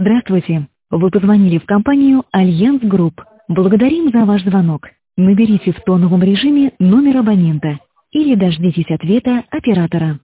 Здравствуйте. Вы позвонили в компанию «Альянс Групп». Благодарим за ваш звонок. Наберите в тоновом режиме номер абонента или дождитесь ответа оператора.